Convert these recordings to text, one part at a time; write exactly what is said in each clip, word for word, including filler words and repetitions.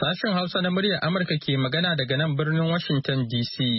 Sashen Hausa na muryar Amurka ke magana daga nan birnin Washington D C.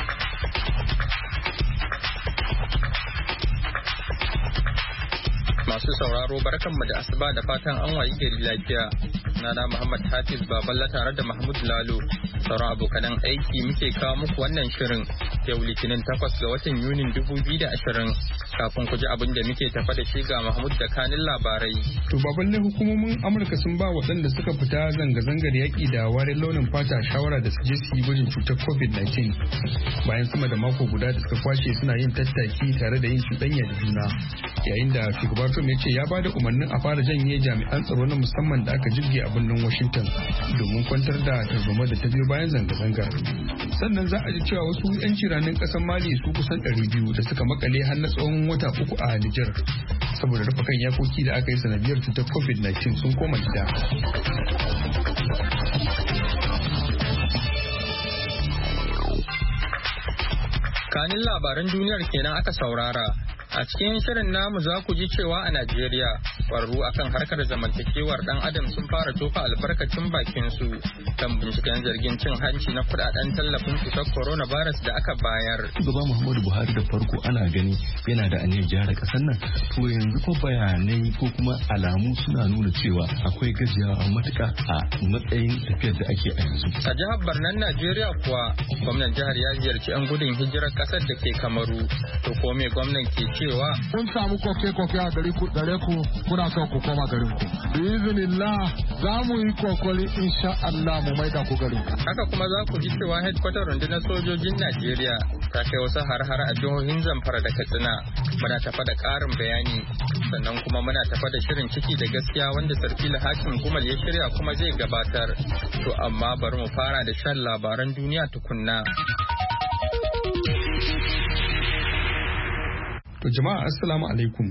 Masu sauraro barkanmu da asuba da fatan an wayi gari lafiya. Nana Muhammad Hafiz Baballa tare da Mahmud Lalo. Sauran abokanan aiki muke kawo muku wannan shirin yau Litinin takwas ga watan Yunin dubu biyu da ashirin. Kafin ku ji abin da muke tafa da shi ga Mahmud da kanin labarai. To baballe hukumomin Amurka sun ba waɗanda suka fita zanga-zangar yaƙi da warin launin fata shawara da su je su yi gwajin cutar covid nineteen bayan sama da mako guda da suka kwashe suna yin tattaki tare da yin cuɗanya da juna. Yayin da shugaba Trump ya ce ya ba da umarnin a fara janye jami'an tsaro na musamman da aka jirge a birnin Washington domin kwantar da tarzoma da ta biyo bayan zanga-zangar. Sannan za a ji cewa wasu 'yan ciranin ƙasar Mali su kusan ɗari biyu da suka makale har na tsawon wata uku a Nijar saboda rufe kan yakoki da aka yi sanadiyar cutar covid nineteen sun koma gida. Kanin labaran duniyar kenan aka saurara. A cikin shirin namu za ku ji cewa a Najeriya ƙwararru akan harkar zamantakewar ɗan adam sun fara tofa albarkacin bakin su kan binciken zargin cin hanci na kudaden tallafin cutar coronavirus da aka bayar. Shugaba Muhammadu Buhari da farko ana gani yana da aniyar gyara ƙasar nan, to yanzu ko bayanai ko kuma alamu suna nuna cewa akwai gajiyawa matuƙa a matsayin tafiyar da ake a yanzu. A jihar Barnan Najeriya kuwa gwamnan jihar ya ziyarci 'yan gudun hijirar ƙasar da ke Kamaru. To ko me gwamnan ke cewa kun samu koke-koke a gari ku gare ku kuna son ku koma garin ku. Biiznillah za mu yi kokoli insha Allah mu maida ku garin ku. Haka kuma za ku ji cewa headquarter rundunar sojojin Najeriya ta kai wasu har-har a jihohin Zamfara da Katsina. Muna tafa da ƙarin bayani sannan kuma muna tafa da shirin ciki da gaskiya wanda Sarfila Hakim Gumal ya shirya kuma zai gabatar. To amma bari mu fara da shan labaran duniya tukunna. To jama'a assalamu alaikum.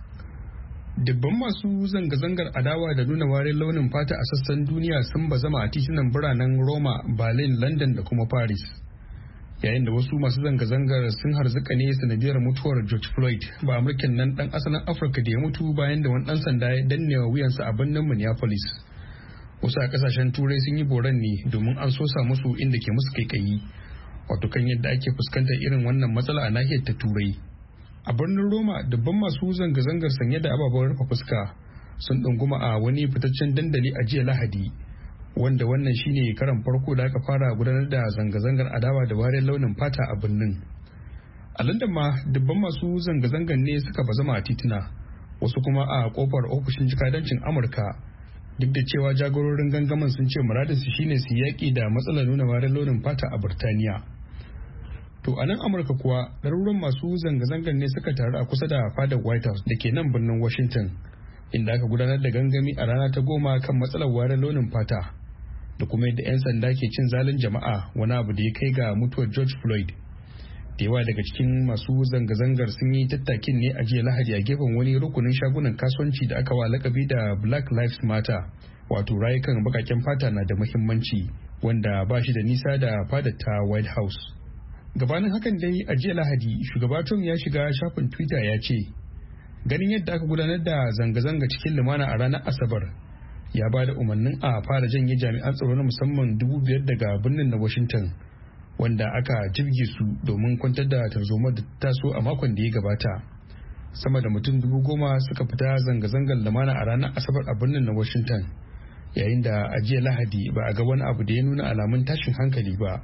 Dubban masu zanga-zangar adawa da nuna warin launin fata a sassan duniya sun bazama a titunan biranen Roma, Berlin, London da kuma Paris. Yayin da wasu masu zanga-zangar sun harzuka ne sanadiyar mutuwar George Floyd, ba Amurken nan dan asalin Afirka da ya mutu bayan da wani dan sanda ya danne wa wuyansa a birnin Minneapolis. Wasu a kasashen Turai sun yi boran ne domin an sosa musu inda ke musu kaikayi. Wato kan yadda ake fuskantar irin wannan matsala a nahiyar ta Turai. A birnin Roma, dubban masu zanga-zangar sanye da ababen rufe fuska sun ɗunguma a wani fitaccen dandali a jiya Lahadi, wanda wannan shine karan farko da aka fara gudanar da zanga-zangar adawa da wariyar launin fata a birnin. A London ma, dubban masu zanga-zangar ne suka bazama a tituna, wasu kuma a kofar ofishin jikadancin Amurka, duk da cewa jagororin gangamin sun ce muradinsu shine su yaƙi da matsalar nuna wariyar launin fata a Burtaniya. To a nan Amurka kuwa ɗaruran masu zanga-zangar ne suka taru a kusa da fadar White House da ke nan birnin Washington, inda aka gudanar da gangami a rana ta goma kan matsalar warin launin fata da kuma yadda 'yan sanda ke cin zalin jama'a, wani abu da ya kai ga mutuwar George Floyd. Da yawa daga cikin masu zanga-zangar sun yi tattakin ne a jiya Lahadi a gefen wani rukunin shagunan kasuwanci da aka wa lakabi da Black Lives Matter, wato rayukan bakaken fata na da muhimmanci, wanda ba shi da nisa da fadar ta White House. Gabanin hakan dai a jiya Lahadi, shugaba Trump ya shiga shafin Twitter ya ce, ganin yadda aka gudanar da zanga-zanga cikin lumana a ranar Asabar, ya ba da umarnin a fara janye jami'an tsaro na musamman dubu biyar daga birnin na Washington, wanda aka jirge su domin kwantar da tarzoma da taso a makon da ya gabata. Sama da mutum dubu goma suka fita zanga-zangar lumana a ranar Asabar a birnin na Washington, yayin da a jiya Lahadi ba a ga wani abu da ya nuna alamun tashin hankali ba.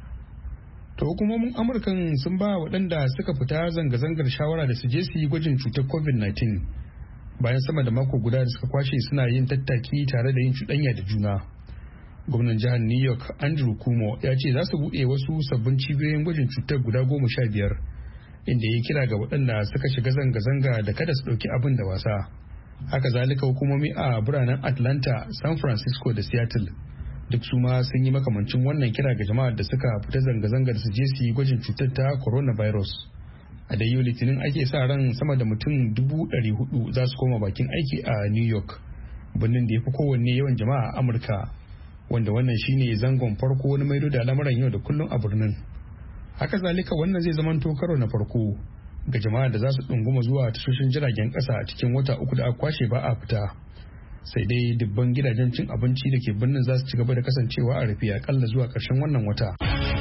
To hukumomin Amurkan sun ba waɗanda suka fita zanga-zangar shawara da su je su yi gwajin cutar covid nineteen bayan sama da mako guda da suka kwashe suna yin tattaki tare da yin cuɗanya da juna. Gwamnan jihar New York Andrew Cuomo ya ce za su buɗe wasu sabbin cibiyoyin gwajin cutar guda goma sha biyar, inda ya kira ga waɗanda suka shiga zanga-zanga da kada su ɗauki abin da wasa. Haka zalika hukumomi a biranen Atlanta, San Francisco da Seattle duk su ma sun yi makamancin wannan kira ga jama'ar da suka fita zanga-zangar su je su yi gwajin cutar ta coronavirus. A da yau Litinin ake sa ran sama da mutum dubu ɗari hudu za su koma bakin aiki a New York, birnin da ya fi kowanne yawan jama'a a Amurka, wanda wannan shine zangon farko na maido da al'amuran yau da kullum a birnin. Haka zalika wannan zai zamanto karo na farko ga jama'a da za su ɗunguma zuwa tashoshin jiragen ƙasa a cikin wata uku da aka kwashe ba a fita. sai dai dubban gidajen cin abinci da ke birnin za su ci gaba da kasancewa a rufe akalla zuwa ƙarshen wannan wata.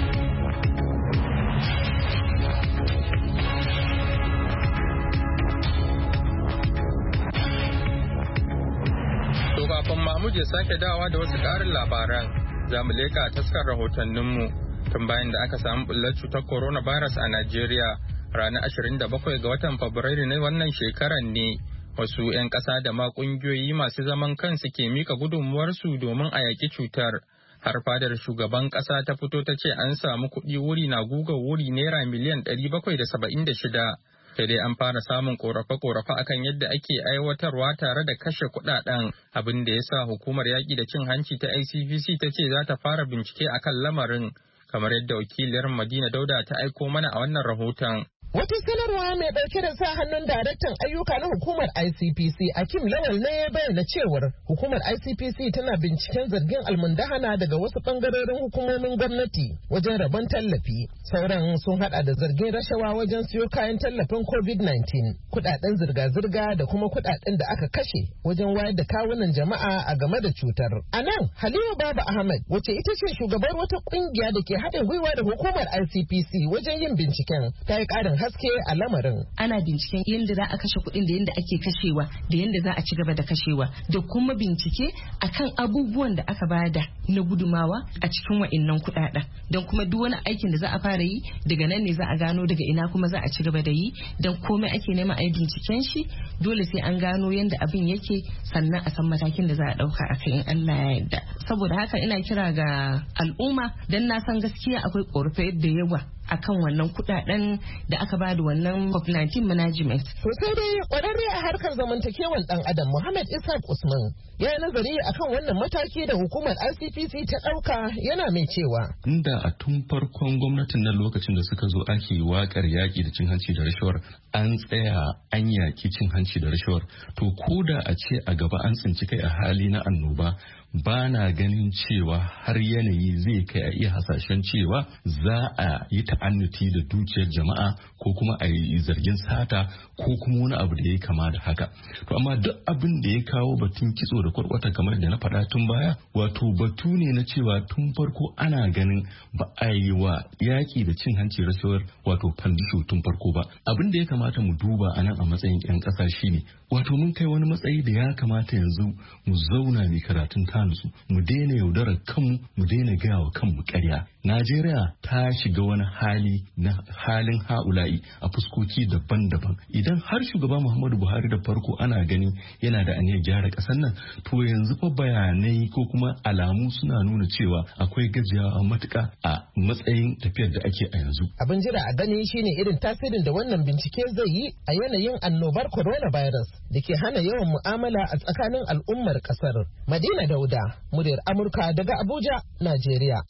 To kafin Mahmud ya sake dawa da wasu ƙarin labaran, za mu leka taskar rahotanninmu tun bayan da aka samu bullar cutar coronavirus a Najeriya ranar ashirin da bakwai ga watan Fabrairu na wannan shekarar ne. Wasu 'yan ƙasa da ma ƙungiyoyi masu zaman kansu ke mika gudunmuwarsu domin a yaƙi cutar. Har fadar shugaban ƙasa ta fito ta ce an samu kuɗi wuri na guga wuri naira miliyan ɗari bakwai da saba'in da shida. Sai dai an fara samun ƙorafe-ƙorafe akan yadda ake aiwatarwa tare da kashe kuɗaɗen, abin da ya sa hukumar yaƙi da cin hanci ta I C P C ta ce za ta fara bincike akan lamarin, kamar yadda wakiliyar Madina Dauda ta aiko mana a wannan rahoton. Wata sanarwa mai ɗauke da sa hannun daraktan ayyuka na hukumar I C P C Akim Lawal ne ya bayyana cewar hukumar I C P C tana binciken zargin almundahana daga wasu ɓangarorin hukumomin gwamnati wajen rabon tallafi. Sauran sun hada da zargin rashawa wajen siyo kayan tallafin COVID nineteen, kuɗaɗen zirga-zirga da kuma kuɗaɗen da aka kashe wajen wayar da kawunan jama'a a game da cutar. A nan Halima Baba Ahmed wacce ita ce shugabar wata ƙungiya da ke haɗin gwiwa da hukumar I C P C wajen yin binciken ta yi ƙarin haske a lamarin. Ana binciken yadda za a kashe kuɗin da yadda ake kashewa da yadda za a ci gaba da kashewa da kuma bincike akan abubuwan da aka bada na gudumawa a cikin wa'innan kuɗaɗen, don kuma duk wani aikin da za a fara yi daga nan ne za a gano daga ina kuma za a ci gaba da yi, don komai ake nema a yi binciken shi dole sai an gano yadda abin yake sannan a san matakin da za a ɗauka a kai in Allah ya yarda. Saboda haka ina kira ga al'umma, don na san gaskiya akwai ƙorafe da yawa akan wannan kudaden da aka ba da wannan COVID nineteen management. To sai dai kwararre a harkar zamantakewan dan adam Muhammad Ishaq Usman ya nazari akan wannan mataki da hukumar I C P C ta dauka, yana mai cewa inda a tun farkon gwamnatin nan lokacin da suka zo ake wakar yaki da cin hanci da rashawar an tsaya an yaki cin hanci da rashawar, to koda a ce a gaba an tsinci kai a hali na annoba, ba na ganin cewa har yanayi zai kai a iya hasashen cewa za a yi ta'annuti da dukiyar jama'a ko kuma a yi zargin sata ko kuma wani abu da ya kama da haka. To amma duk abin da ya kawo batun kitso da kwarkwata kamar da na faɗa tun baya, wato batu ne na cewa tun farko ana ganin ba a yi wa yaƙi da cin hanci rasuwar wato fandisho tun farko ba. Abin da ya kamata mu duba a nan a matsayin 'yan ƙasa shine wato mun kai wani matsayi da ya kamata yanzu mu zauna ne karatun tanusu, mu daina yaudarar kanmu, mu daina gaya wa kanmu ƙarya. Najeriya ta shiga wani hali na halin ha'ula'i a fuskoki daban-daban. Idan har shugaba Muhammadu Buhari da farko ana gani yana da aniyar gyara ƙasar nan, to yanzu fa bayanai ko kuma alamu suna nuna cewa akwai gajiyawa matuƙa a matsayin tafiyar da ake a yanzu. Abin jira a gani shine irin tasirin da wannan bincike zai yi a yanayin annobar coronavirus da ke hana yawan mu'amala a tsakanin al'ummar ƙasar. Madina Dauda, muryar Amurka daga Abuja, Najeriya.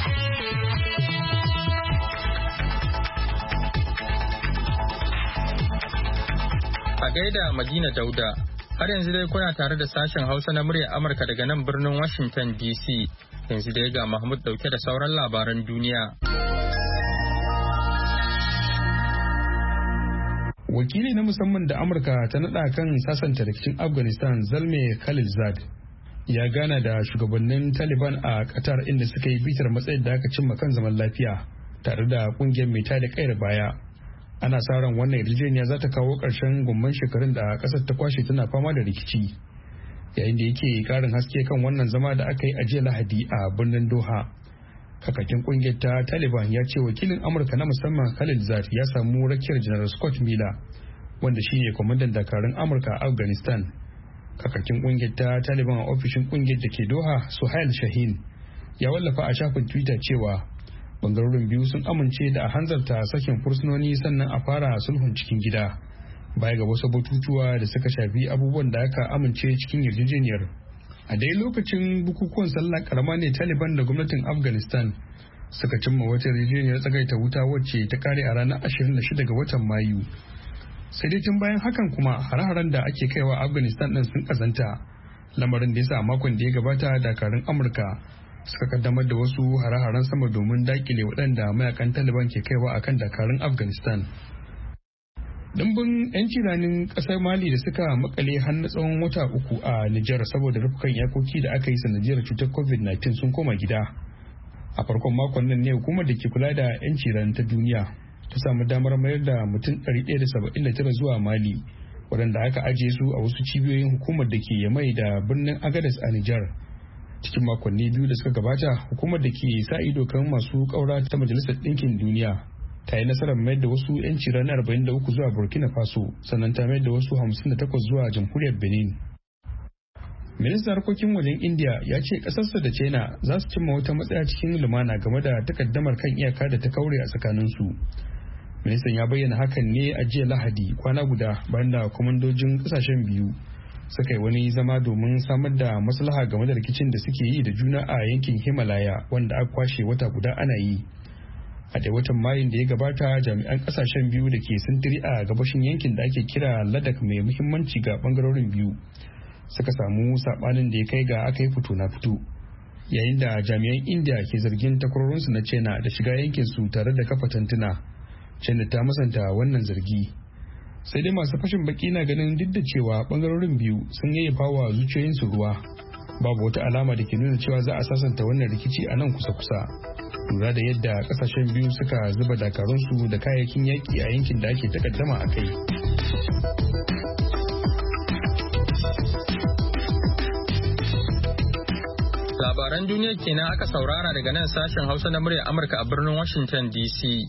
A gaida Madina Dauda, har yanzu dai kuna tare da sashen Hausa na muryar Amurka daga nan birnin Washington D C. Yanzu dai ga Mahmud dauke da sauran labaran duniya. Wakili na musamman da Amurka ta nada kan sasanta rikicin Afghanistan Zalmay Khalilzad ya gana da shugabannin Taliban a Qatar inda suka yi bitar matsayin da aka cimma kan zaman lafiya tare da kungiyar mai tada kayar baya. Ana sa ran wannan yarjejeniya za ta kawo ƙarshen gumman shekarun da ƙasar ta kwashe tana fama da rikici. Yayin da yake ƙarin haske kan wannan zama da aka yi a jiya Lahadi a birnin Doha. Kakakin kungiyar ta Taliban ya ce wakilin Amurka na musamman Khalilzad ya samu rakiyar General Scott Miller, wanda shine kwamandan dakarun Amurka a Afghanistan. Kakakin kungiyar ta Taliban a ofishin kungiyar da ke Doha, Suhail Shahin, ya wallafa a shafin Twitter cewa bangarorin biyu sun amince da a hanzarta sakin fursunoni sannan a fara sulhun cikin gida, baya ga wasu batutuwa da suka shafi abubuwan da aka amince cikin yarjejeniyar. A dai lokacin bukukuwan sallah karama ne Taliban da gwamnatin Afghanistan suka cimma wata yarjejeniyar tsagaita wuta wacce ta kare a ranar ashirin da shida ga watan Mayu. Sai dai tun bayan hakan kuma hare-haren da ake kaiwa Afghanistan din sun kazanta, lamarin da yasa makon da ya gabata dakarun Amurka suka kaddamar da wasu hare-haren sama domin dakile waɗanda mayakan Taliban ke kaiwa akan dakarun Afghanistan. Dimbin 'yanci ranin ƙasar Mali da suka makale har na tsawon wata uku a Nijar saboda rufukan iyakoki da aka yi sanadiyar cutar covid nineteen sun koma gida. A farkon makon nan ne hukumar da ke kula da 'yanci ranin ta duniya ta samu damar mayar da mutum ɗari ɗaya da saba'in da tara zuwa Mali, waɗanda aka ajiye su a wasu cibiyoyin hukumar da ke Yamai da birnin Agadez a Nijar. Cikin makonni biyu da suka gabata, hukumar da ke sa ido kan masu ƙaura ta Majalisar Ɗinkin Duniya ta yi nasarar mayar da wasu 'yanci ranar arba'in da uku zuwa Burkina Faso, sannan ta mayar da wasu hamsin da takwas zuwa Jamhuriyar Benin. Ministan harkokin wajen India ya ce ƙasarsa da China za su cimma wata matsaya cikin lumana game da takaddamar kan iyaka da ta kaure a tsakaninsu. Ministan ya bayyana hakan ne a jiya Lahadi, kwana guda bayan da kwamandojin ƙasashen biyu suka yi wani zama domin samar da maslaha game da rikicin da suke yi da juna a yankin Himalaya, wanda aka kwashe wata guda ana yi. A da watan Mayun da ya gabata, jami'an kasashen biyu da ke sintiri a gabashin yankin da ake kira Ladakh mai muhimmanci ga bangarorin biyu suka samu sabanin da ya kai ga aka yi fito na fito, yayin da jami'an India ke zargin takwarorinsu na China da shiga yankin su tare da kafa tantuna. China ta musanta wannan zargi. Sai dai masu fashin baki na ganin duk da cewa bangarorin biyu sun yayyafa wa zuciyoyinsu ruwa, babu wata alama da ke nuna cewa za a sasanta wannan rikici a nan kusa-kusa, lura da yadda kasashen biyu suka zuba dakarunsu da kayayyakin yaƙi a yankin da ake takaddama a kai. Labaran duniya kenan aka saurara daga nan sashen Hausa na muryar Amurka a birnin Washington D C.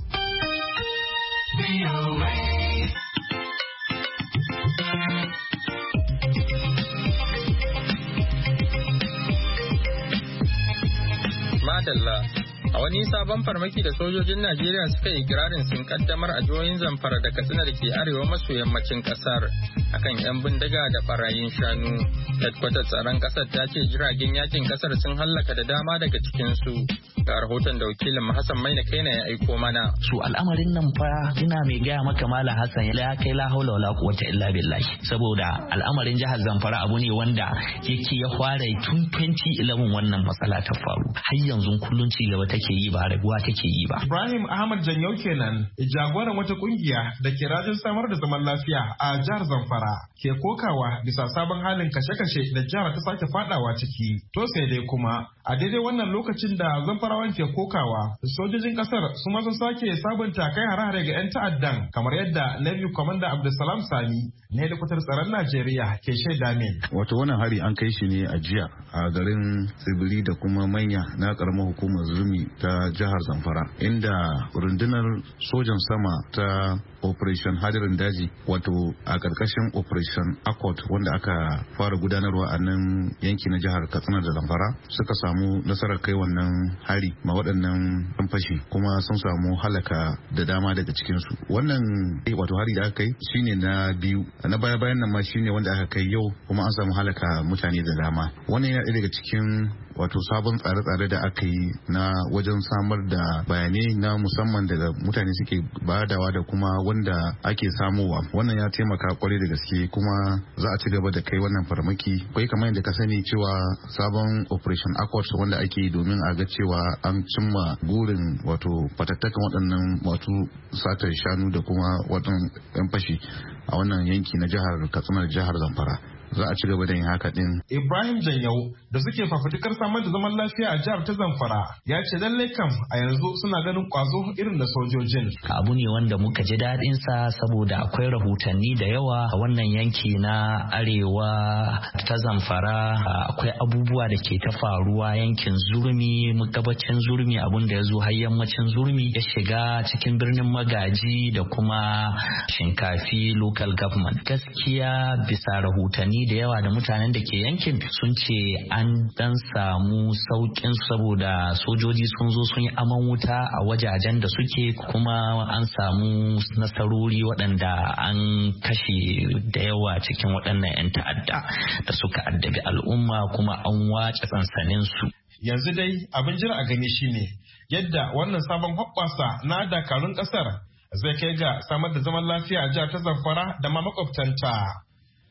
Madalla. A wani sabon farmaki da sojojin Najeriya suka yi kirarin sun kaddamar a jihohin Zamfara da Katsina da ke arewa maso yammacin kasar akan 'yan bindiga da barayin shanu. Headquarter tsaron kasar ta ce jiragen yakin kasar sun hallaka da dama daga cikinsu. Ga rahoton da wakilin Hassan Maina Kaina ya aiko mana. Su al'amarin nan fa ina mai gaya maka Malam Hassan ya kai la haula wala quwwata illa billahi, saboda al'amarin jihar Zamfara abu ne wanda yake ya fara tun twenty eleven wannan matsala ta faru, har yanzu kullun ci gaba take yi ba raguwa take yi ba. Ibrahim Ahmad Janyau kenan, jagoran wata kungiya da ke rajin samar da zaman lafiya a jihar Zamfara, ke kokawa bisa sabon halin kashe-kashe da jihar ta sake fadawa ciki. To sai dai kuma a daidai wannan lokacin da Zamfarawan ke kokawa, sojojin kasar su ma sun sake sabunta kai hare-hare ga 'yan ta'addan, kamar yadda Navy Commander Abdulsalam Sani na hedikwatar tsaron Najeriya ke shaida min. Wato wannan hari an kai shi ne a jiya a garin Tsibiri da kuma Manya na karamar hukumar Zurmi ta jihar Zamfara, inda rundunar sojan sama ta Operation Hadirin Daji, wato a karkashin Operation Accord wanda aka fara gudanarwa a nan yanki na jihar Katsina da Zamfara, suka samu nasarar kai wannan hari ma waɗannan ɗan fashi, kuma sun samu halaka da dama daga cikinsu. Wannan wato hari da aka kai shine na biyu, na baya bayan nan ma shine wanda aka kai yau, kuma an samu halaka mutane da dama. Wannan yana daga cikin wato sabon tsare-tsare da aka yi na wajen samar da bayanai na musamman daga mutane suke badawa da kuma wanda ake samowa. Wannan ya taimaka kwarai da gaske, kuma za a ci gaba da kai wannan farmaki. Kai kamar yadda ka sani cewa sabon Operation Accord wanda ake yi domin a ga cewa an cimma gurin wato fatattakan waɗannan wato satar shanu da kuma waɗannan 'yan fashi a wannan yanki na jihar Katsina da jihar Zamfara. Za a ci gaba da yin haka din. Ibrahim Janyau da suke fafutukar samar da zaman lafiya a jihar ta Zamfara ya ce lallai kam a yanzu suna ganin kwazo irin da sojojin. Abu ne wanda muka ji daɗin sa saboda akwai rahotanni da yawa a wannan yanki na arewa ta Zamfara, akwai abubuwa da ke ta faruwa yankin Zurmi, gabacin Zurmi, abun da ya zo har yammacin Zurmi ya shiga cikin birnin Magaji da kuma Shinkafi local government. Gaskiya bisa rahotanni da yawa da mutanen da ke yankin sun ce an dan samu saukin saboda sojoji sun zo sun yi aman wuta a wajajen da suke, kuma an samu nasarori waɗanda an kashe da yawa cikin waɗannan 'yan ta'adda da suka addabi al'umma, kuma an wace sansanin su. Yanzu dai abin jira a gani shine yadda wannan sabon hoɓɓasa na dakarun ƙasar zai kai ga samar da zaman lafiya a jihar ta Zamfara da ma makwabtanta.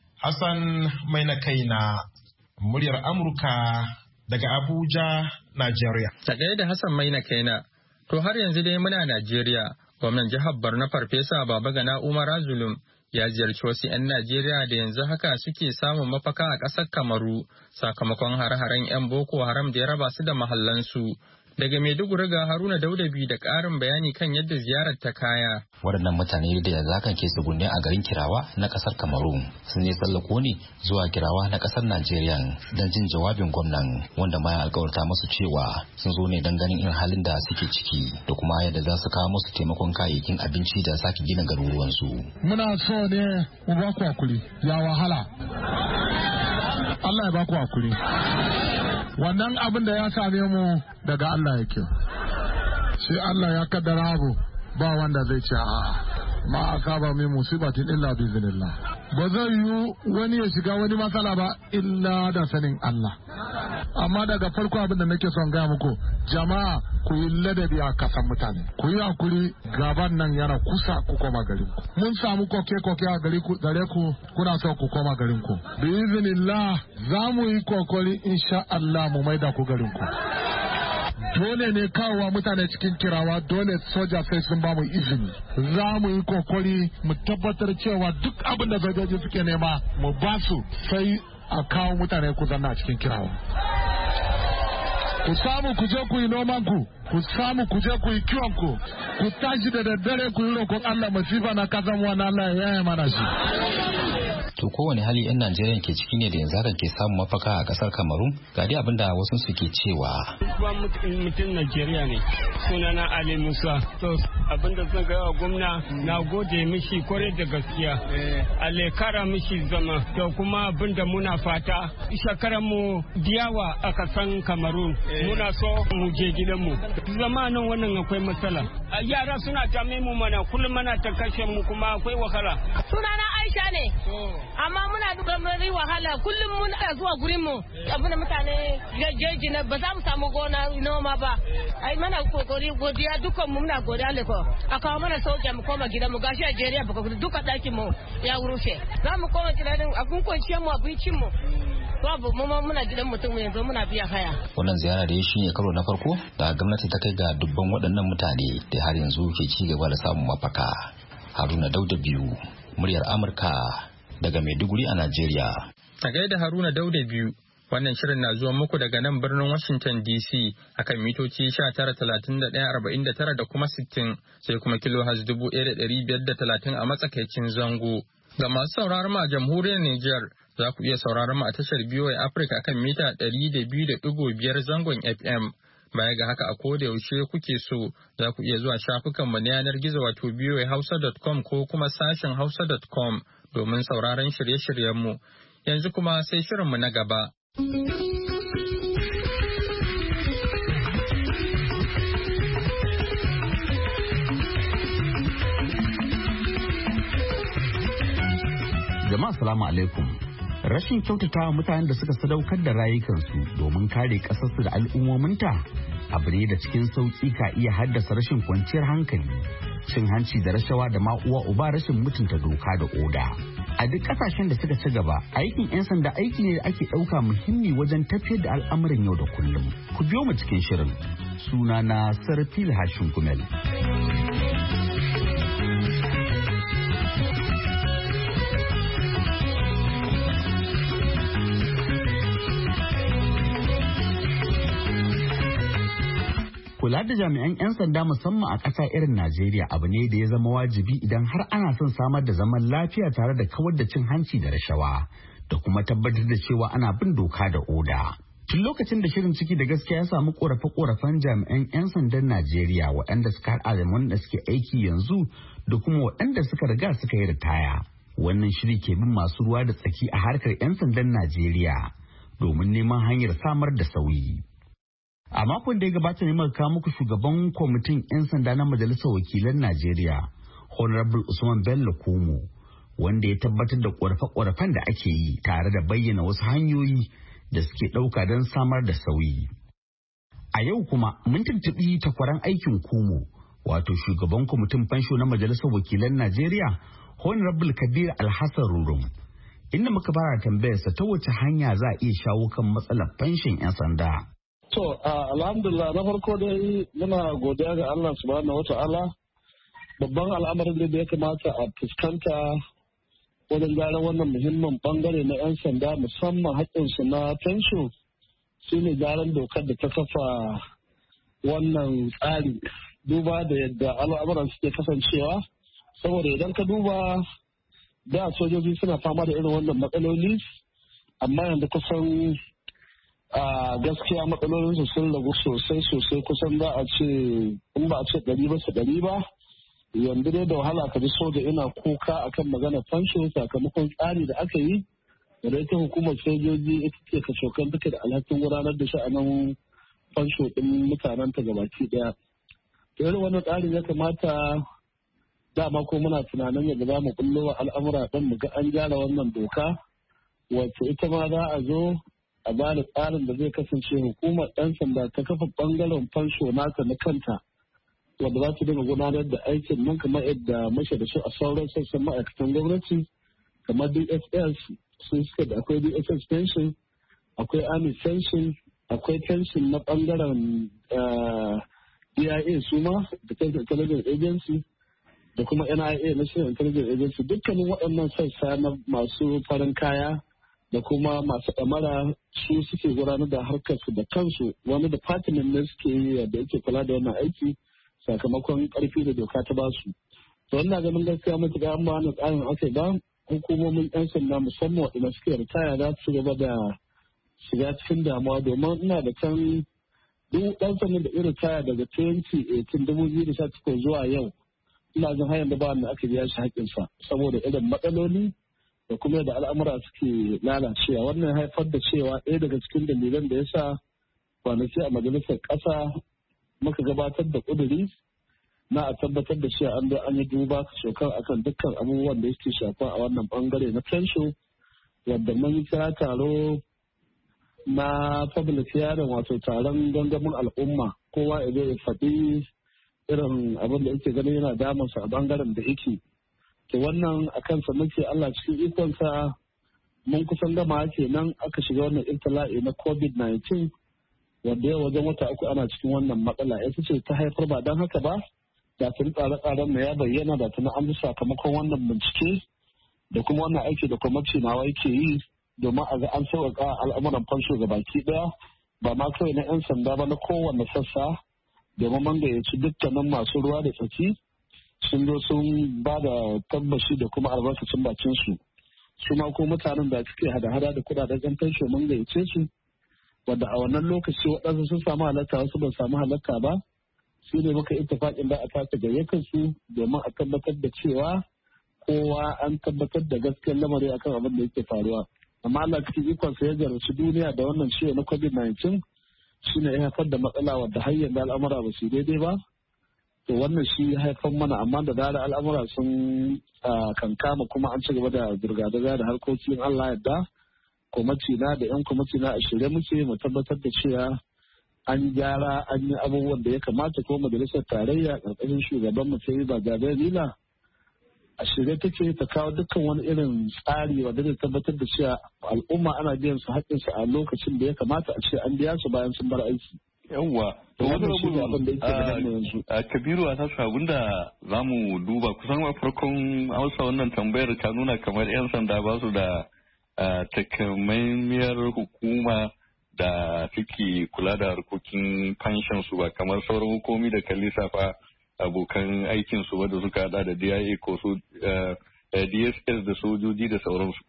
Hassan Maina Kaina, muryar Amurka daga Abuja, Najeriya. Tsaye da Hassan Maina Kaina, to har yanzu dai muna Najeriya, Gwamnan jihar Borno Farfesa Babagana Umar Zulum ya ziyarci wasu 'yan Najeriya da yanzu haka suke samun mafaka a ƙasar Kamaru sakamakon har-haren 'yan Boko Haram da ya raba su da mahallansu. Daga Maiduguri ga Haruna Daudabi da ƙarin bayani kan yadda ziyarar ta kaya. Waɗannan mutane da yanzu hakan ke tsugunne a garin Kirawa na ƙasar Kamaru sun ne tsallako ne zuwa Kirawa na ƙasar Najeriya don jin jawabin gwamnan wanda ma ya alƙawarta musu cewa sun zo ne don ganin irin halin da suke ciki da kuma yadda za su kawo musu taimakon kayayyakin abinci da sake gina garuruwansu. Muna so ne mu ba ku hakuri ya wahala. Allah ya ba ku hakuri. Wannan abin da ya same mu daga Allah yake. Shi Allah ya kaddara abu ba wanda zai ce a'a. Ma asaba min musibatin illa bi iznillah. Ba zai yi wani ya shiga wani matsala ba illa da sanin Allah. Amma daga farko abin da nake son gaya muku, jama'a ku yi ladabi a kasan mutane. Ku yi hakuri gaban nan yana kusa ku koma garin ku. Mun samu koke-koke a gari ku gare ku kuna so ku koma garin ku. Bi iznillah za mu yi kokari insha Allah mu maida ku garin ku. Dole ne kawowa mutane cikin Kirawa, dole soja sai sun ba mu izini. Za mu yi kokari mu tabbatar cewa duk abin da sojoji suke nema mu ba su sai a kawo mutane ku zanna cikin Kirawa. Ku samu ku je ku yi noman ku, ku samu ku je ku yi kiwon ku, ku tashi da daddare ku yi roƙon Allah masifa na kasan wani Allah ya yi mana shi. To kowane hali 'yan Najeriya ke ciki ne da yanzu haka ke samun mafaka a kasar Kamaru? Ga dai abin da wasu su ke cewa. Ba mutum Najeriya ne, sunana Ali Musa. To abin da zan gaya wa gwamna na gode mishi kwarai da gaskiya. Ale kara mishi zama. To kuma abin da muna fata shekaran mu diyawa a kasan Kamaru. Muna so mu je gidanmu. Zamanin wannan akwai matsala. Yara suna tame mu mana kullum mana ta kashe mu kuma akwai wahala. Sunana Aisha ne. Amma muna duka mai wahala kullum muna zuwa gurin mu abin da mutane jeji na ba za mu samu gona noma ba ai mana kokari godiya dukkan mu muna godiya leko a kawo mana sauke mu koma gidan mu gashi Najeriya baka duka dakin mu ya rushe za mu koma gidan a kun kwanciyar mu abincin mu babu mu muna gidan mutum yanzu muna biya haya. Wannan ziyara da ya shi ne karo na farko da gwamnati ta kai ga dubban waɗannan mutane da har yanzu ke ci gaba da samun mafaka. Haruna Dauda biyu muryar Amurka daga Maiduguri a Najeriya. A gaida Haruna Dauda biyu, wannan shirin na zuwa muku daga nan birnin Washington D C akan mitoci sha tara talatin da ɗaya arba'in da tara da kuma sittin sai kuma kilohaz dubu ɗaya da ɗari biyar da talatin a matsakaicin zango. Ga masu sauraron mu a jamhuriyar Nijar za ku iya sauraron mu a tashar B O A Africa akan mita ɗari da biyu da ɗigo biyar zangon F M. Baya ga haka a koda yaushe kuke so za ku iya zuwa shafukanmu na yanar gizo wato b o a hausa dot com ko kuma sashen hausa dot com domin sauraron shirye-shiryenmu. Yanzu kuma sai shirinmu na gaba. Jama'a salamu alaikum. Rashin kyautatawa mutanen da suka sadaukar da rayukansu domin kare ƙasarsu da al'ummominta abu ne da cikin sauƙi ka iya haddasa rashin kwanciyar hankali, cin hanci da rashawa da ma uwa uba rashin mutunta doka da oda. A duk ƙasashen da suka ci gaba, aikin 'yan sanda aiki ne da ake ɗauka muhimmi wajen tafiyar da al'amuran yau da kullum. Ku biyo mu cikin shirin. Sunana Sarfil Hashin Gumel. Kula da jami'an 'yan sanda musamman a ƙasa irin Najeriya abu ne da ya zama wajibi idan har ana son samar da zaman lafiya tare da kawar da cin hanci da rashawa da kuma tabbatar da cewa ana bin doka da oda. Tun lokacin da shirin ciki da gaskiya ya samu korafe-korafen jami'an 'yan sandan Najeriya waɗanda suka haɗa da wanda suke aiki yanzu da kuma waɗanda suka riga suka yi ritaya. Wannan shiri ke bin masu ruwa da tsaki a harkar 'yan sandan Najeriya domin neman hanyar samar da sauyi. A makon da ya gabata ne muka kawo muku shugaban kwamitin 'yan sanda na Majalisar Wakilan Najeriya, Honorable Usman Bello Kumo, wanda ya tabbatar da ƙorafe-ƙorafen da ake yi tare da bayyana wasu hanyoyi da suke ɗauka don samar da sauyi. A yau kuma mun tuntuɓi takwaran aikin Kumo, wato shugaban kwamitin fansho na Majalisar Wakilan Najeriya, Honorable Kabir Alhassan Rurum, inda muka fara tambayarsa ta wace hanya za a iya shawo kan matsalar fanshin 'yan sanda. To, alhamdulillah na farko dai muna godiya ga Allah subhanahu wata'ala babban al'amarin da ya kamata a fuskanta wajen gyaran wannan muhimmin bangare na 'yan sanda musamman haƙƙinsu na fensho shi ne gyaran dokar da ta kafa wannan tsari duba da yadda al'amuran suke kasancewa saboda idan ka duba da sojoji suna fama da irin wannan matsaloli amma yanzu kusan a gaskiya matsalolinsu sun ragu sosai sosai kusan za a ce in ba a ce ɗari ba su ɗari ba yanzu dai da wahala ka ji soja ina kuka akan magana fansho sakamakon tsari da aka yi da ita hukumar sojoji ita ce ka shokan duka da alhakin gudanar da sha'anin fansho ɗin mutanen ta gabaki ɗaya. To irin wannan tsarin ya kamata dama ko muna tunanin yadda za mu kullo wa al'amura ɗin mu ga an gyara wannan doka wacce ita ma za a zo a ba da tsarin da zai kasance hukumar ɗan sanda ta kafa ɓangaren fansho nata na kanta wanda za su dinga gudanar da aikin nan kamar yadda mace da su a sauran sassan ma'aikatan gwamnati kamar D S S sun suka da akwai D S S pension akwai army pension akwai pension na ɓangaren D I A su ma Defense Intelligence Agency da kuma N I A National Intelligence Agency dukkanin waɗannan sassa na masu farin kaya da kuma masu ɗamara su suke gudanar da harkarsu da kansu wani department ne suke yi da yake kula da wannan aiki sakamakon ƙarfi da doka ta basu. To wannan ganin gaskiya matuƙa an ba wannan tsarin aka ba hukumomin 'yan sanda musamman waɗanda suke ritaya za su gaba da shiga cikin damuwa domin ina da can duk ɗan sanda da irin ritaya daga twenty eighteen dubu biyu da sha takwas zuwa yau ina jin har yanzu ba wanda aka biya shi haƙƙinsa saboda irin matsaloli da kuma da al'amura suke lalacewa wannan haifar da cewa ɗaya daga cikin dalilan da ya sa kwanaki a majalisar ƙasa muka gabatar da ƙuduri na a tabbatar da cewa an zo an yi duba shokar akan dukkan abubuwan da suke shafa a wannan bangare na fensho wadda mun kira taro na public hearing wato taron gangamin al'umma kowa ya zo ya faɗi irin abin da yake ganin yana damunsa a bangaren da yake to wannan a kansa muke Allah cikin ikonsa mun kusan gama kenan aka shiga wannan ibtila'i na covid nineteen wanda yau wajen wata uku ana cikin wannan matsala ita ce ta haifar ba don haka ba da tun tsare-tsaren na ya bayyana da tuna an bi sakamakon wannan bincike da kuma wannan aiki da kwamiti nawa yake yi domin a ga an sauƙaƙa al'amuran fansho ga baki ɗaya ba ma kawai na 'yan sanda ba na kowanne sassa domin man gayyaci dukkanin masu ruwa da tsaki sun zo sun ba da tabbashi da kuma albarkacin bakin su su ma ko mutanen da suke hada-hada da kudaden yan fansho mun gayyace su wanda a wannan lokaci waɗansu sun samu halatta wasu ba samu halatta ba shi ne muka ittifaƙin da a taka gayyatar su domin a tabbatar da cewa kowa an tabbatar da gaskiyar lamari akan abin da yake faruwa amma Allah cikin ikonsa ya jarraci duniya da wannan ciwo na covid nineteen shi ne ya haifar da matsala wadda har yanzu al'amura ba su daidai ba to wannan shi ya haifar mana amma da dare al'amura sun kankama kuma an ci gaba da zirga-zirga da harkokin Allah yadda kwamiti na da yan kwamiti na a shirye muke mu tabbatar da cewa an gyara an yi abubuwan da ya kamata ko majalisar tarayya ƙarƙashin shugaban mu sai ba jabe lila a shirye take ta kawo dukkan wani irin tsari wanda zai tabbatar da cewa al'umma ana biyan su haƙƙin su a lokacin da ya kamata a ce an biya su bayan sun bar aiki. Yawwa, to wani rabu a Kabiru a tasu abinda za mu duba kusan a farkon hausa wannan tambayar ka nuna kamar 'yan sanda ba su da takamaimiyar hukuma da suke kula da harkokin fanshin su ba kamar sauran hukumi da kan lissafa abokan aikin su wadda suka hada da D I A ko su D S S da sojoji da sauransu.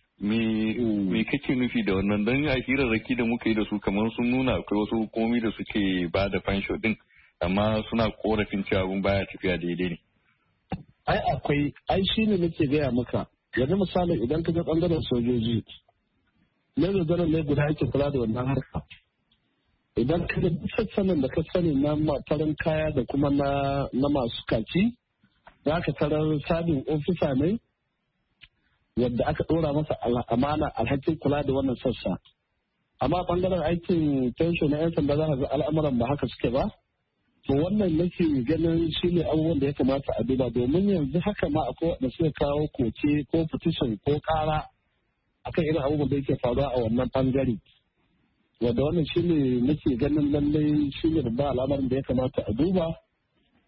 Me kake nufi da wannan don a hirarraki da muka yi da su kamar sun nuna akwai wasu hukumomi da suke ba da fansho din amma suna korafin cewa abun baya tafiya daidai ne. Ai akwai ai shi ne nake gaya maka yanzu misalin idan ka ga bangaren sojoji na zazzaren ne guda ake kula da wannan harka idan ka ga sassanin da ka sani na farin kaya da kuma na masu kaki za ka tarar sabin ofisa ne yadda aka ɗora masa amana alhakin kula da wannan sassa amma bangaren aikin tension na 'yan sanda za ka ga al'amuran ba haka suke ba to wannan nake ganin shi ne abubuwan da ya kamata a duba domin yanzu haka ma akwai wanda suka kawo koke ko petition ko ƙara akan irin abubuwan da yake faruwa a wannan bangare wanda wannan shi ne nake ganin lallai shi ne babban al'amarin da ya kamata a duba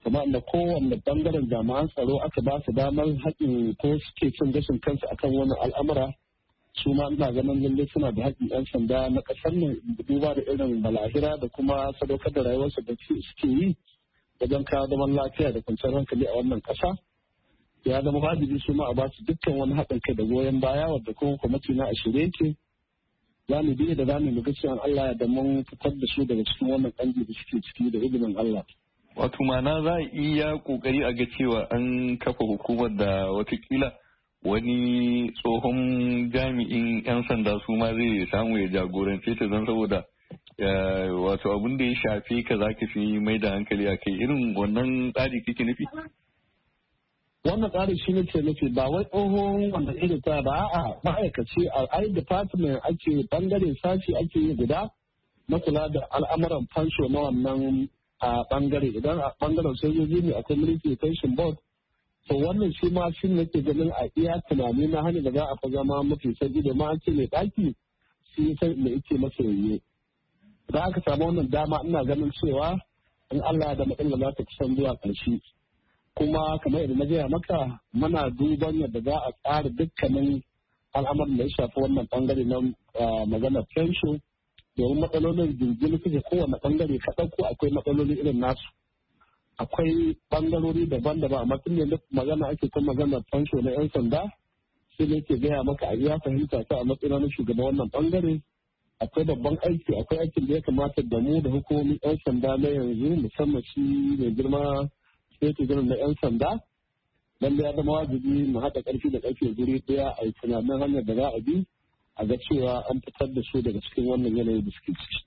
kuma da kowanne bangaren jami'an tsaro aka ba su damar haƙin ko suke cin gashin kansu akan wannan al'amura su ma ina ganin lalle suna da haƙin 'yan sanda na ƙasar nan duba da irin balahira da kuma sadaukar da rayuwarsu da suke yi wajen kawo zaman lafiya da kwanciyar hankali a wannan ƙasa. Ya zama wajibi su ma a ba su dukkan wani haɗin kai da goyon baya wadda kuma kwamiti na a shirye ke za mu biye da za mu ga cewa Allah ya da mun fitar da su daga cikin wannan ƙangi da suke ciki da izinin Allah. Wato ma'ana za a iya kokari a ga cewa an kafa hukumar da watakila wani tsohon jami'in 'yan sanda su ma zai samu ya jagorance ta don saboda wato abin da ya shafe ka za ka fi mai da hankali a kai irin wannan tsari kake nufi? Wannan tsari shi ne ke nufi ba wai tsohon wanda irin ta ba a ma'aikaci a ai department ake bangare sashi ake yi guda na kula da al'amuran fansho na wannan a bangare idan a bangaren sojoji ne akwai military pension board to wannan shi ma shi ne ke ganin a iya tunani na hanyar da za a fa zama mafi sauki da ma ce mai daki shi sai da yake masa yayi da aka samu wannan dama ina ganin cewa in Allah da matsalar za ta kusan zuwa ƙarshe kuma kamar yadda na gaya maka muna duban yadda za a tsara dukkanin al'amarin da ya shafi wannan bangare na maganar pension domin matsalolin jirgin suke kowane bangare ka ɗauko akwai matsaloli irin nasu akwai bangarori daban-daban amma tun yanzu magana ake ta maganar fansho na 'yan sanda sai ne ke gaya maka a iya fahimta ta a matsayin na shugaban wannan bangare akwai babban aiki akwai aikin da ya kamata da mu da hukumomin 'yan sanda na yanzu musamman shi mai girma sai na 'yan sanda dan ya zama wajibi mu haɗa ƙarfi da ƙarfe guri ɗaya a yi tunanin hanyar da za a bi a ga cewa an fitar da su daga cikin wannan yanayi da suke ciki.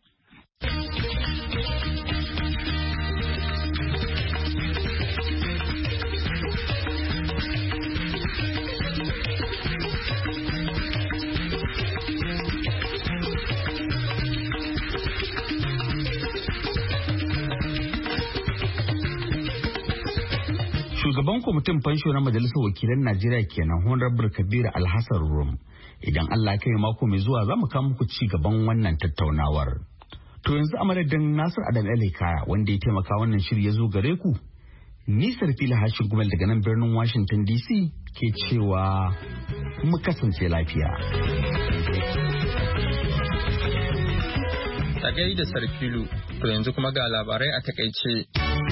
Shugaban kwamitin fansho na Majalisar Wakilan Najeriya kenan Honorable Kabir Alhassan Rum. Idan Allah ya kai mako mai zuwa za mu kawo muku ci gaban wannan tattaunawar. To yanzu a madadin Nasir Adam Elikaya wanda ya taimaka wannan shiri ya zo gare ku. Ni Sarfila Hashin Gumal daga nan birnin Washington D C ke cewa mu kasance lafiya. A gaida Sarfilu, to yanzu kuma ga labarai a takaice.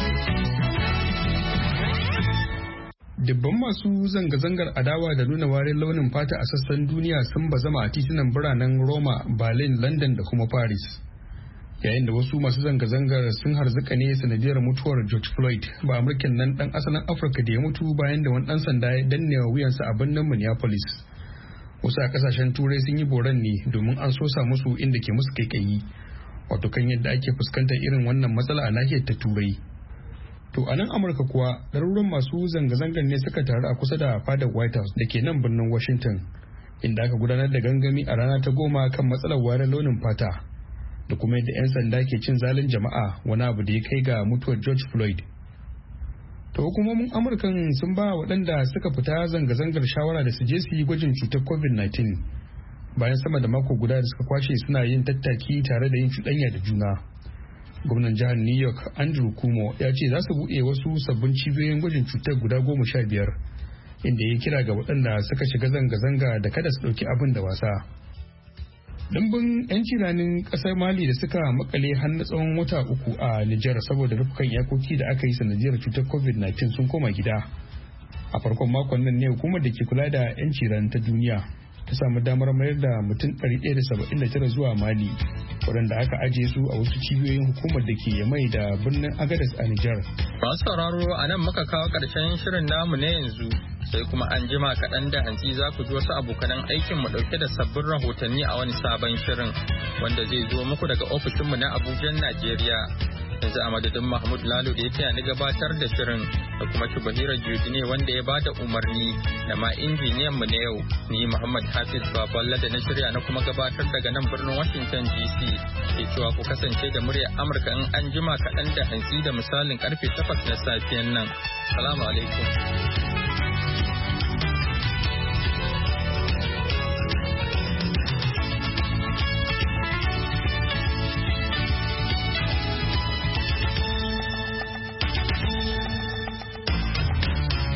Dubban masu zanga-zangar adawa da nuna warin launin fata a sassan duniya sun bazama a titunan biranen Roma, Berlin, London da kuma Paris. Yayin da wasu masu zanga-zangar sun harzuka ne sanadiyar mutuwar George Floyd, ba Amurken nan dan asalin Afirka da ya mutu bayan da wani dan sanda ya danne wa wuyansa a birnin Minneapolis. Wasu a kasashen Turai sun yi boran ne domin an sosa musu inda ke musu kaikayi, wato kan yadda ake fuskantar irin wannan matsala a nahiyar ta Turai. To a nan Amurka kuwa ɗaruran masu zanga-zangar ne suka taru a kusa da fadar White House da ke nan birnin Washington, inda aka gudanar da gangami a rana ta goma kan matsalar warin launin fata da kuma yadda 'yan sanda ke cin zalin jama'a, wani abu da ya kai ga mutuwar George Floyd. To hukumomin Amurkan sun ba waɗanda suka fita zanga-zangar shawara da su je su yi gwajin cutar covid nineteen bayan sama da mako guda da suka kwashe suna yin tattaki tare da yin cuɗanya da juna. Gwamnan jihar New York Andrew Cuomo ya ce za su buɗe wasu sabbin cibiyoyin gwajin cutar guda goma sha biyar, inda ya kira ga waɗanda suka shiga zanga-zanga da kada su ɗauki abin da wasa. Dimbin 'yanci ranin ƙasar Mali da suka makale har na tsawon wata uku a Nijar saboda rufukan iyakoki da aka yi sanadiyar cutar covid nineteen sun koma gida. A farkon makon nan ne hukumar da ke kula da 'yanci ranin ta duniya ta samu damar mayar da mutum ɗari ɗaya da saba'in da tara zuwa Mali, waɗanda aka ajiye su a wasu cibiyoyin hukumar da ke Yamai da birnin Agadez a Nijar. Masu sauraro a nan muka kawo ƙarshen shirin namu na yanzu, sai kuma an jima kaɗan da hantsi za ku ji wasu abokanan aikin mu ɗauke da sabbin rahotanni a wani sabon shirin wanda zai zo muku daga ofishinmu na Abuja, Najeriya. Yanzu a madadin Mahmud Lalo da ya taya ni gabatar da shirin da kuma Shubahira Judi wanda ya bada umarni da ma injiniyan mu na yau, ni Muhammad Hafiz Baballa da na shirya na kuma gabatar daga nan birnin Washington D C ke cewa ku kasance da muryar Amurka in an jima kaɗan da hantsi da misalin karfe takwas na safiyan nan. Salamu alaikum.